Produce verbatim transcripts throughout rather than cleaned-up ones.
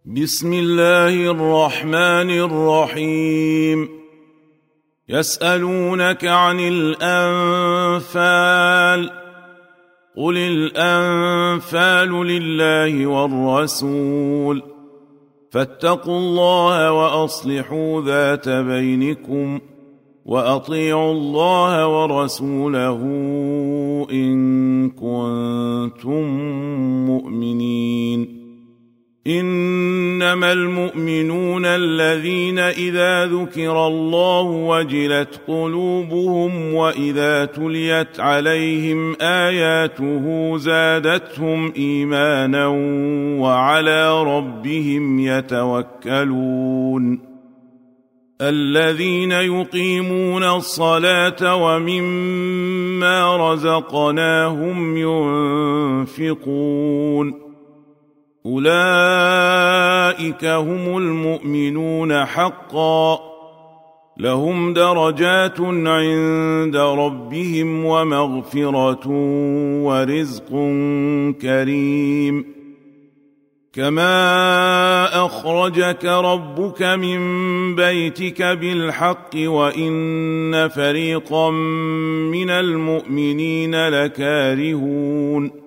بسم الله الرحمن الرحيم. يسألونك عن الأنفال قل الأنفال لله والرسول فاتقوا الله وأصلحوا ذات بينكم وأطيعوا الله ورسوله إن كنتم مؤمنين. إنما المؤمنون الذين إذا ذكر الله وجلت قلوبهم وإذا تليت عليهم آياته زادتهم إيمانا وعلى ربهم يتوكلون. الذين يقيمون الصلاة ومما رزقناهم ينفقون أولئك هم المؤمنون حقا لهم درجات عند ربهم ومغفرة ورزق كريم. كما أخرجك ربك من بيتك بالحق وإن فريقا من المؤمنين لكارهون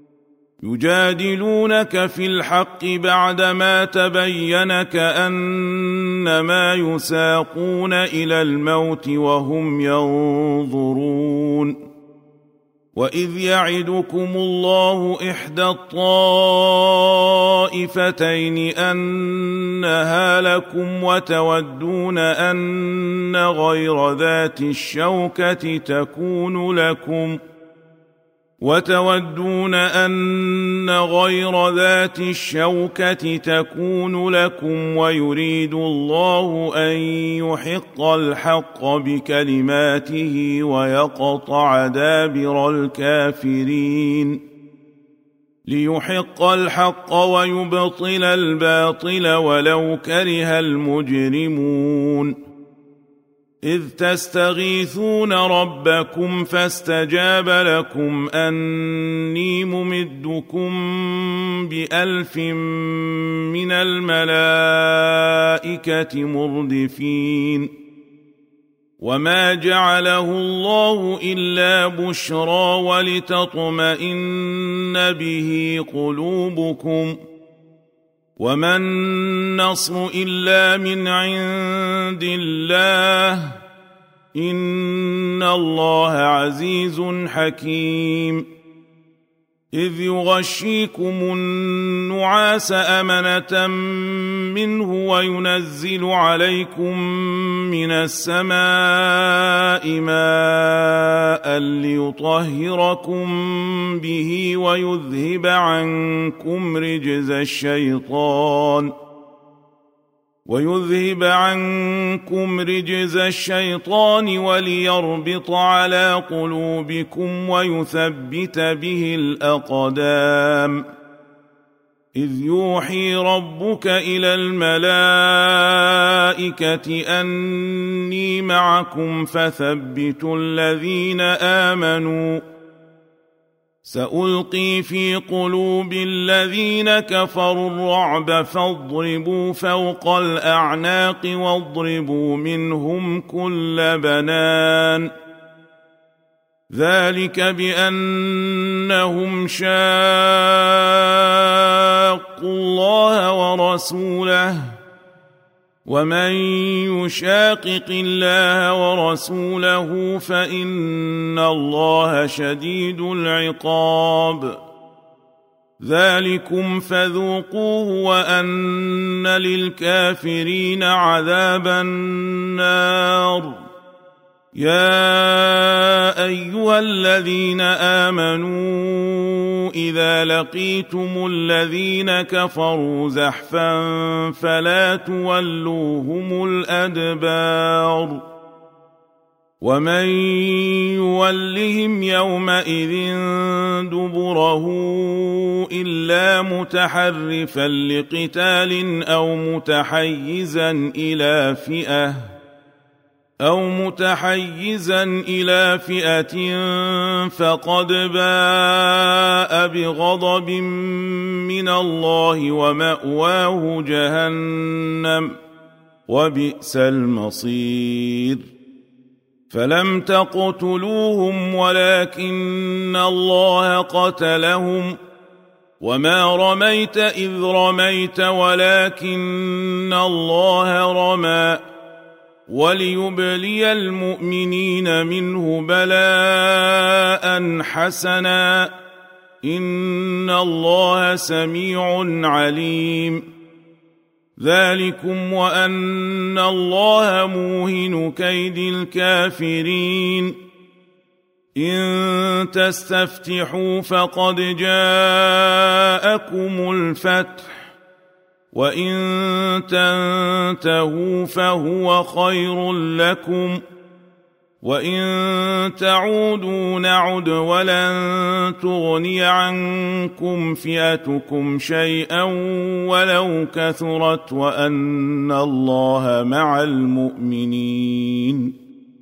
يجادلونك في الحق بعدما تبين كأنما يساقون إلى الموت وهم ينظرون. وإذ يعدكم الله إحدى الطائفتين أنها لكم وتودون أن غير ذات الشوكة تكون لكم وتودون أن غير ذات الشوكة تكون لكم ويريد الله أن يحق الحق بكلماته ويقطع دابر الكافرين ليحق الحق ويبطل الباطل ولو كره المجرمون. إذ تستغيثون ربكم فاستجاب لكم أني ممدكم بألف من الملائكة مردفين. وما جعله الله إلا بشرى ولتطمئن به قلوبكم وما النصر إلا من عند الله إن الله عزيز حكيم. إذ يغشيكم النعاس أمنة منه وينزل عليكم من السماء ماء ليطهركم به ويذهب عنكم رجز الشيطان ويذهب عنكم رجز الشيطان وليربط على قلوبكم ويثبت به الأقدام. إذ يوحي ربك إلى الملائكة أني معكم فثبتوا الذين آمنوا سألقي في قلوب الذين كفروا الرعب فاضربوا فوق الأعناق واضربوا منهم كل بنان. ذلك بأنهم شاقوا الله ورسوله ومن يشاقق الله ورسوله فإن الله شديد العقاب. ذلكم فذوقوه وأن للكافرين عذاب النار. يا أيها الذين آمنوا إذا لقيتم الذين كفروا زحفا فلا تولوهم الأدبار. ومن يولهم يومئذ دبره إلا متحرفا لقتال أو متحيزا إلى فئة أو متحيزا إلى فئة فقد باء بغضب من الله ومأواه جهنم وبئس المصير فلم تقتلوهم ولكن الله قتلهم وما رميت إذ رميت ولكن الله رمى وليبلي المؤمنين منه بلاء حسنا إن الله سميع عليم ذلكم وأن الله موهن كيد الكافرين إن تستفتحوا فقد جاءكم الفتح وإن تنتهوا فهو خير لكم وإن تعودوا نعد ولن تغني عنكم فئتكم شيئا ولو كثرت وأن الله مع المؤمنين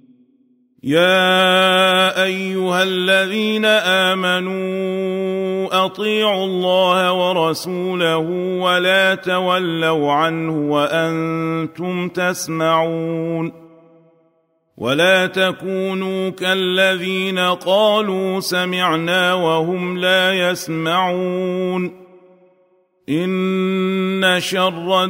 يا أيها الذين آمنوا أطيعوا الله ورسوله ولا تولوا عنه وأنتم تسمعون ولا تكونوا كالذين قالوا سمعنا وهم لا يسمعون إن شر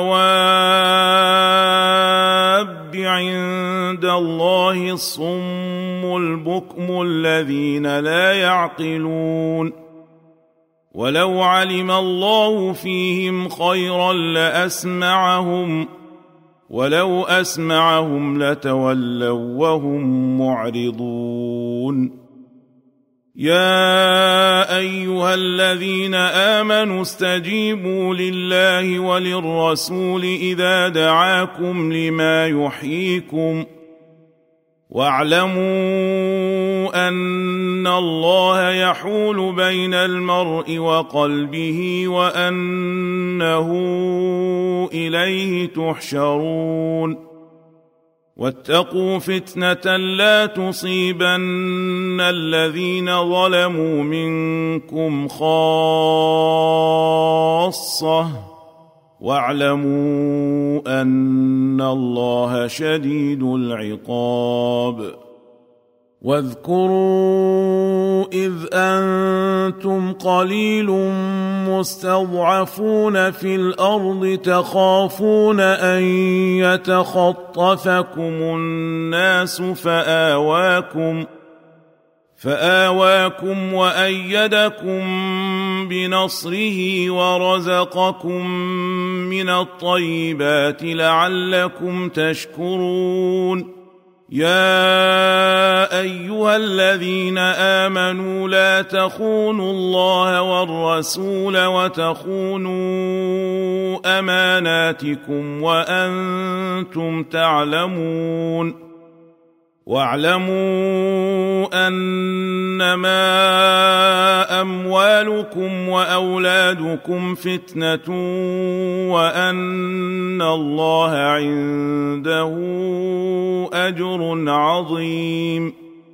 الدواب عند الله الصم البكم الذين لا يعقلون ولو علم الله فيهم خيرا لأسمعهم ولو أسمعهم لتولوا وهم معرضون يا أيها الذين آمنوا استجيبوا لله وللرسول إذا دعاكم لما يحييكم واعلموا أن الله يحول بين المرء وقلبه وأنه إليه تحشرون واتقوا فتنة لا تصيبن الذين ظلموا منكم خاصة واعلموا أن الله شديد العقاب واذكروا إذ أنتم قليل مستضعفون في الأرض تخافون أن يتخطفكم الناس فآواكم فآواكم وأيدكم بنصره ورزقكم من الطيبات لعلكم تشكرون يا أيها الذين آمنوا لا تخونوا الله والرسول وتخونوا أماناتكم وأنتم تعلمون واعلموا أنما أموالكم وأولادكم فتنة وأن الله عنده أجر عظيم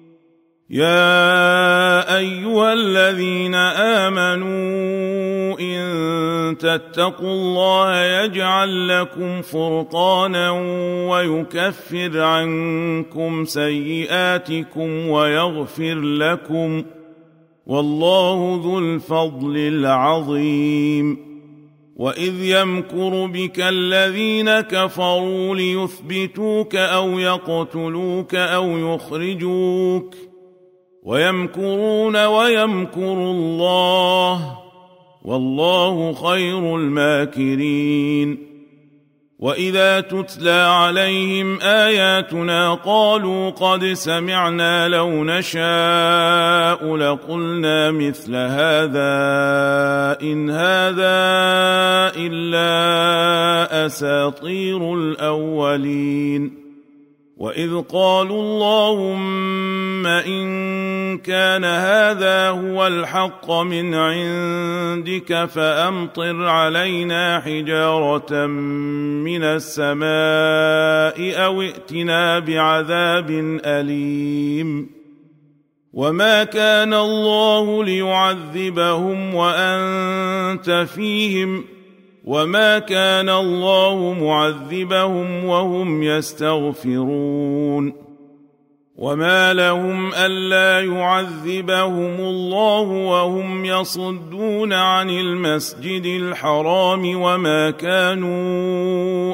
يا أيها الذين آمنوا إن تتقوا الله يجعل لكم فرقانا ويكفر عنكم سيئاتكم ويغفر لكم والله ذو الفضل العظيم وإذ يمكر بك الذين كفروا ليثبتوك أو يقتلوك أو يخرجوك ويمكرون ويمكر الله والله خير الماكرين وإذا تتلى عليهم آياتنا قالوا قد سمعنا لو نشاء لقلنا مثل هذا إن هذا إلا أساطير الأولين وإذ قالوا اللهم إن كان هذا هو الحق من عندك فأمطر علينا حجارة من السماء أو ائتنا بعذاب أليم وما كان الله ليعذبهم وأنت فيهم وما كان الله معذبهم وهم يستغفرون وما لهم ألا يعذبهم الله وهم يصدون عن المسجد الحرام وما كانوا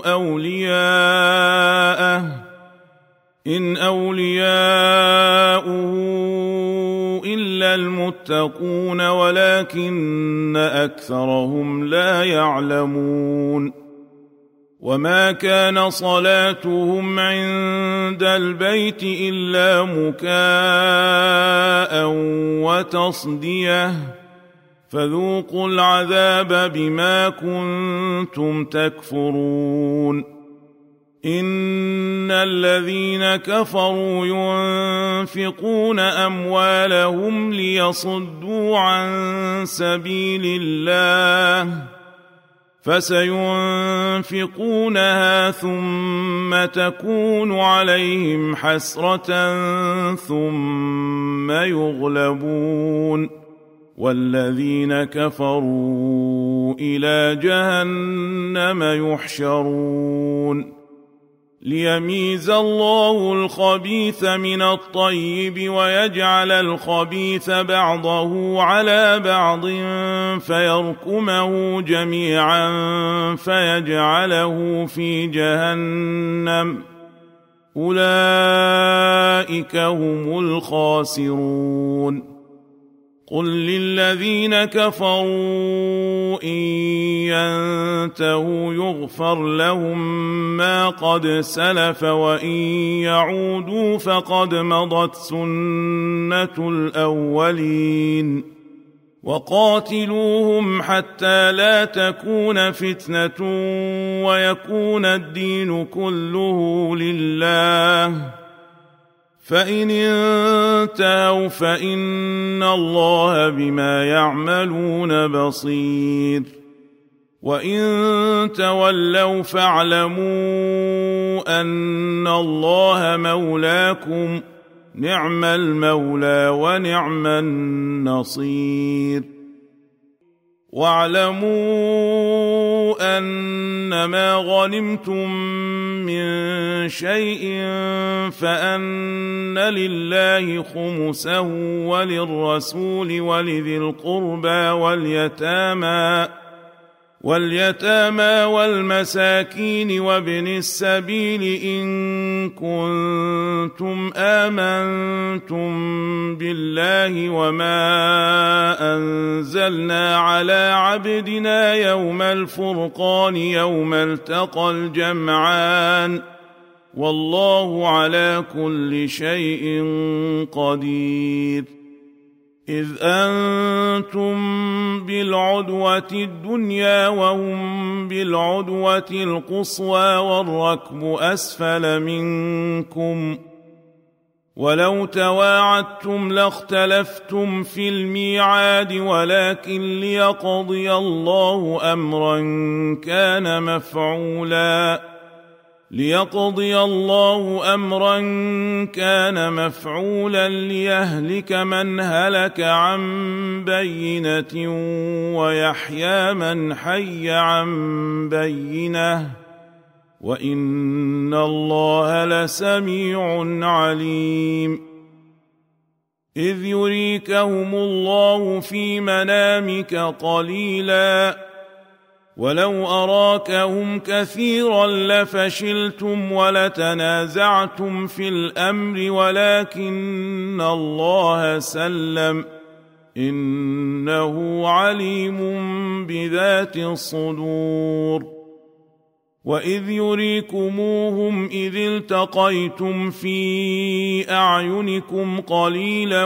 أولياءه إن أولياؤه إلا المتقون ولكن أكثرهم لا يعلمون وما كان صلاتهم عند البيت إلا مكاء وتصدية فذوقوا العذاب بما كنتم تكفرون إن الذين كفروا ينفقون أموالهم ليصدوا عن سبيل الله فسينفقونها ثم تكون عليهم حسرة ثم يغلبون والذين كفروا إلى جهنم يحشرون ليميز الله الخبيث من الطيب ويجعل الخبيث بعضه على بعض فيركمه جميعا فيجعله في جهنم أولئك هم الخاسرون قل للذين كفروا إن ينتهوا يغفر لهم ما قد سلف وإن يعودوا فقد مضت سنة الأولين وقاتلوهم حتى لا تكون فتنة ويكون الدين كله لله فإن انتهوا فإن الله بما يعملون بصير وإن تولوا فاعلموا أن الله مولاكم نعم المولى ونعم النصير واعلموا أنما غنمتم من شيء فأن لله خمسه وللرسول ولذي القربى واليتامى واليتامى والمساكين وابن السبيل إن كنتم آمنتم بالله وما أنزلنا على عبدنا يوم الفرقان يوم التقى الجمعان والله على كل شيء قدير إذ أنتم بالعدوة الدنيا وهم بالعدوة القصوى والركب أسفل منكم ولو تواعدتم لاختلفتم في الميعاد ولكن ليقضي الله أمرا كان مفعولا ليقضي الله أمرا كان مفعولا ليهلك من هلك عن بينة ويحيى من حي عن بينة وإن الله لسميع عليم إذ يريكهم الله في منامك قليلا ولو أراكهم كثيرا لفشلتم ولتنازعتم في الأمر ولكن الله سلم إنه عليم بذات الصدور وإذ يريكموهم إذ التقيتم في أعينكم قليلا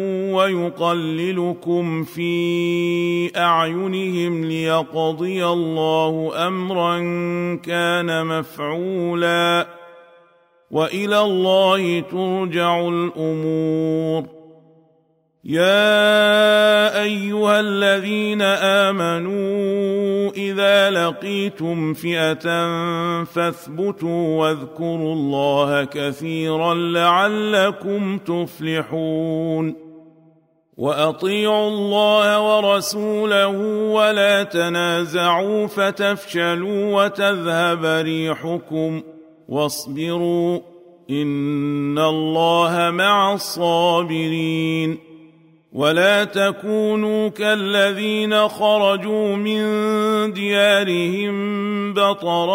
ويقللكم في أعينهم ليقضي الله أمرا كان مفعولا وإلى الله ترجع الأمور يا أيها الذين آمنوا إذا لقيتم فئة فاثبتوا واذكروا الله كثيرا لعلكم تفلحون وأطيعوا الله ورسوله ولا تنازعوا فتفشلوا وتذهب ريحكم واصبروا إن الله مع الصابرين ولا تكونوا كالذين خرجوا من ديارهم بطرا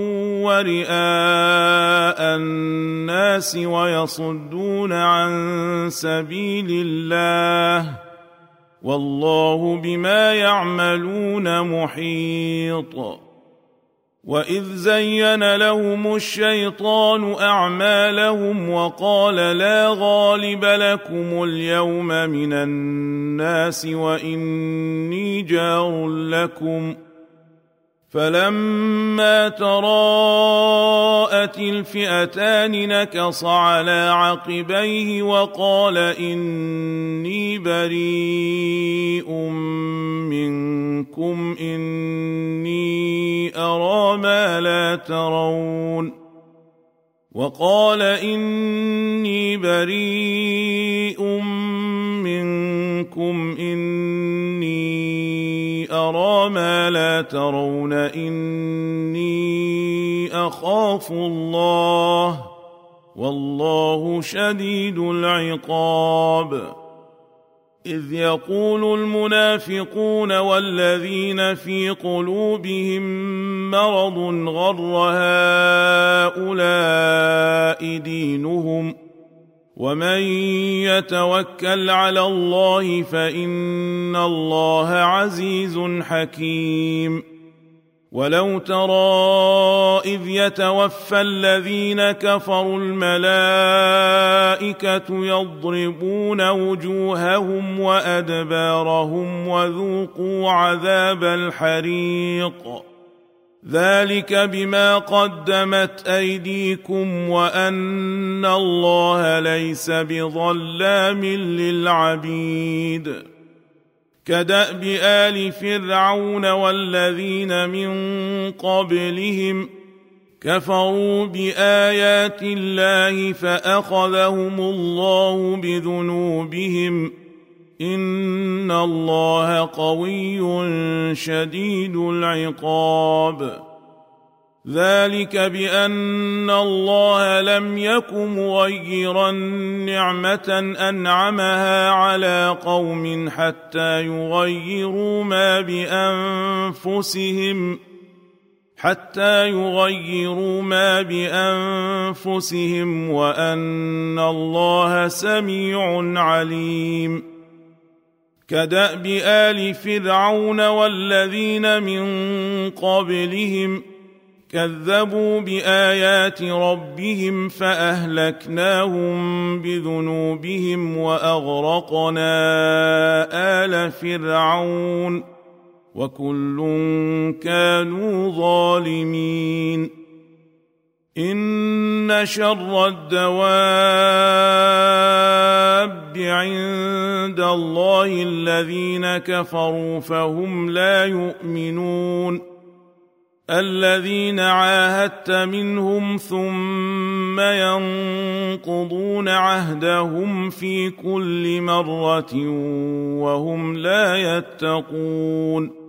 ورئاء الناس ويصدون عن سبيل الله والله بما يعملون محيط وإذ زين لهم الشيطان أعمالهم وقال لا غالب لكم اليوم من الناس وإني جار لكم فلما تراءت الفئتان نكص على عقبيه وقال إني بريء منكم إني أرى ما لا ترون وقال إني بريء منكم إني أرى ما لا ترون إني أخاف الله والله شديد العقاب إذ يقول المنافقون والذين في قلوبهم مرض غر هؤلاء دينهم ومن يتوكل على الله فإن الله عزيز حكيم ولو ترى إذ يتوفى الذين كفروا الملائكة يضربون وجوههم وأدبارهم وذوقوا عذاب الحريق ذلك بما قدمت أيديكم وأن الله ليس بظلام للعبيد كدأب آل فرعون والذين من قبلهم كفروا بآيات الله فأخذهم الله بذنوبهم إن الله قوي شديد العقاب ذلك بأن الله لم يك مغيرا نعمة أنعمها على قوم حتى يغيروا ما بأنفسهم حتى يغيروا ما بأنفسهم وأن الله سميع عليم كدأب آل فرعون والذين من قبلهم كذبوا بآيات ربهم فأهلكناهم بذنوبهم وأغرقنا آل فرعون وكل كانوا ظالمين إن شر الدواب عند الله الذين كفروا فهم لا يؤمنون الذين عاهدت منهم ثم ينقضون عهدهم في كل مرة وهم لا يتقون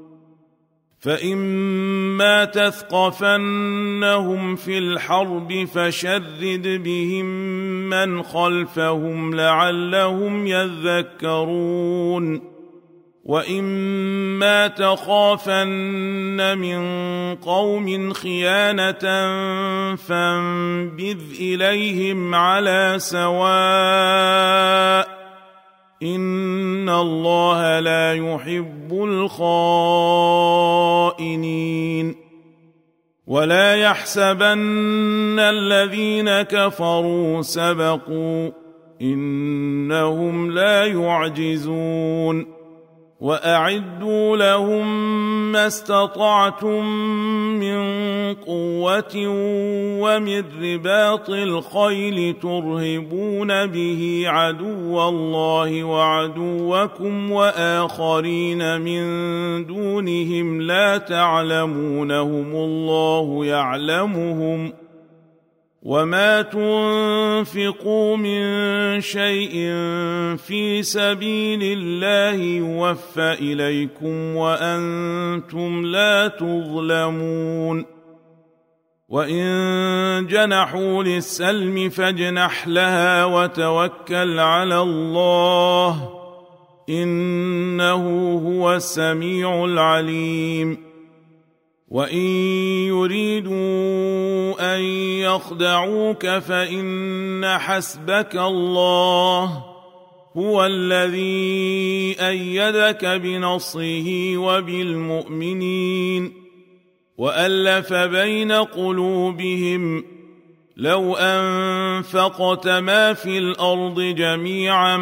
فإما تثقفنهم في الحرب فشرد بهم من خلفهم لعلهم يذكرون وإما تخافن من قوم خيانة فانبذ إليهم على سواء إن الله لا يحب الخائنين ولا يحسبن الذين كفروا سبقوا إنهم لا يعجزون وأعدوا لهم ما استطعتم من قوة ومن رباط الخيل ترهبون به عدو الله وعدوكم وآخرين من دونهم لا تعلمونهم الله يعلمهم وما تنفقوا من شيء في سبيل الله يوفى إليكم وأنتم لا تظلمون وإن جنحوا للسلم فاجنح لها وتوكل على الله إنه هو السميع العليم وإن يريدوا أن يخدعوك فإن حسبك الله هو الذي أيدك بنصره وبالمؤمنين وألف بين قلوبهم لو أنفقت ما في الأرض جميعا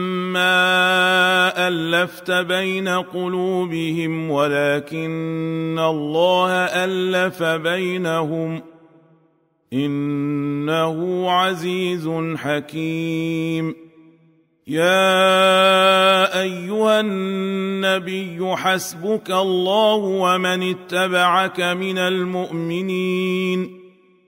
ما ألفت بين قلوبهم ولكن الله ألف بينهم إنه عزيز حكيم يا أيها النبي حسبك الله ومن اتبعك من المؤمنين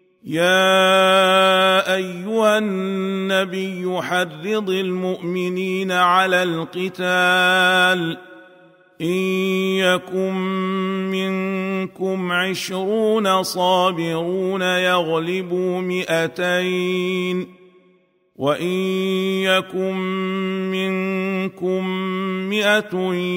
يا أيها النبي حرض المؤمنين على القتال إن يكن منكم عشرون صابرون يغلبوا مئتين وإن يكن منكم مئة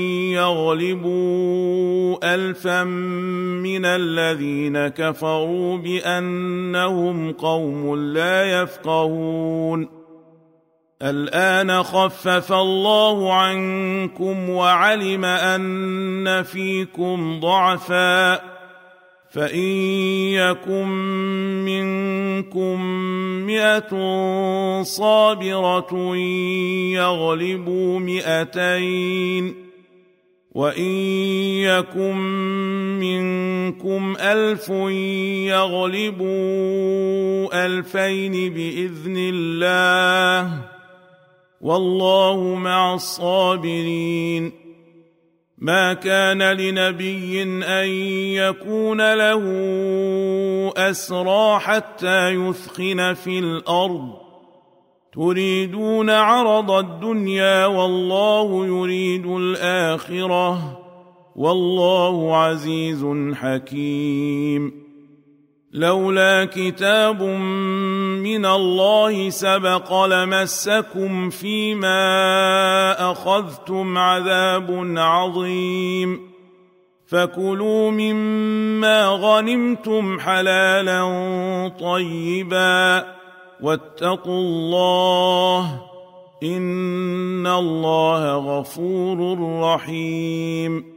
يغلبوا ألفا من الذين كفروا بأنهم قوم لا يفقهون الآن خفف الله عنكم وعلم أن فيكم ضعفا فإن يكن منكم مئة صابرة يغلبوا مئتين وإن يكن منكم ألف يغلبوا ألفين بإذن الله والله مع الصابرين ما كان لنبي أن يكون له أسرى حتى يثخن في الأرض تريدون عرض الدنيا والله يريد الآخرة والله عزيز حكيم لولا كتاب من الله سبق لمسكم فيما أخذتم عذاب عظيم فكلوا مما غنمتم حلالا طيبا واتقوا الله إن الله غفور رحيم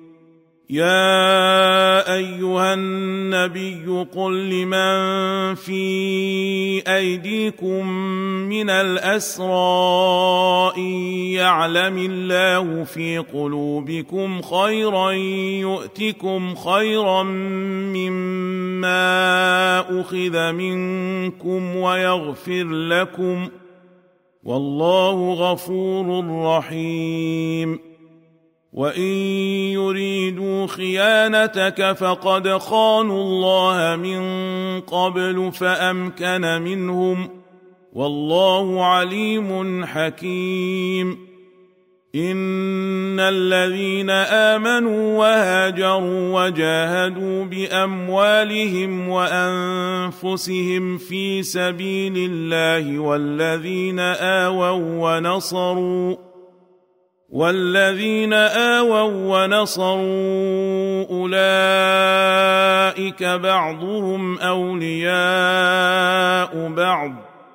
يا أيها النبي قل لمن في أيديكم من الأسرى إن يعلم الله في قلوبكم خيرا يؤتكم خيرا مما أخذ منكم ويغفر لكم والله غفور رحيم وإن يريدوا خيانتك فقد خانوا الله من قبل فأمكن منهم والله عليم حكيم إن الذين آمنوا وهاجروا وجاهدوا بأموالهم وأنفسهم في سبيل الله والذين آووا ونصروا والذين آووا ونصروا أولئك بعضهم أولياء بعض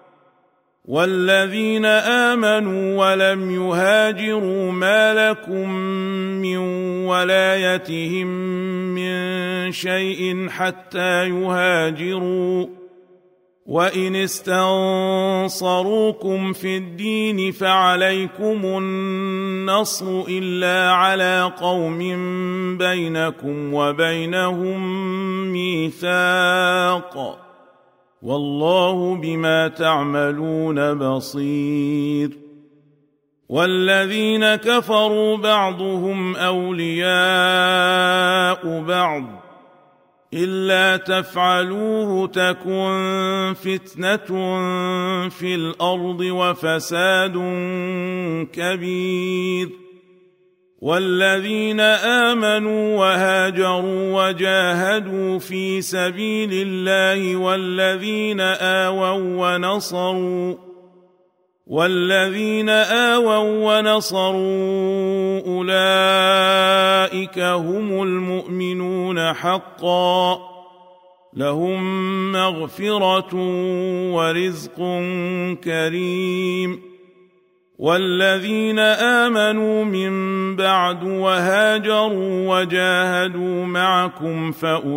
والذين آمنوا ولم يهاجروا ما لكم من ولايتهم من شيء حتى يهاجروا وإن استنصروكم في الدين فعليكم النصر إلا على قوم بينكم وبينهم ميثاق والله بما تعملون بصير والذين كفروا بعضهم أولياء بعض إلا تفعلوه تكن فتنة في الأرض وفساد كبير والذين آمنوا وهاجروا وجاهدوا في سبيل الله والذين آووا ونصروا والذين آووا ونصروا أولئك هم المؤمنون حقا لهم مغفرة ورزق كريم والذين آمنوا من بعد وهاجروا وجاهدوا معكم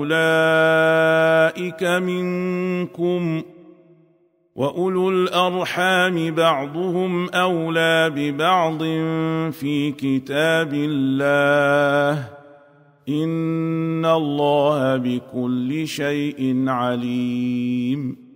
فأولئك منكم وأولو الأرحام بعضهم أولى ببعض في كتاب الله إن الله بكل شيء عليم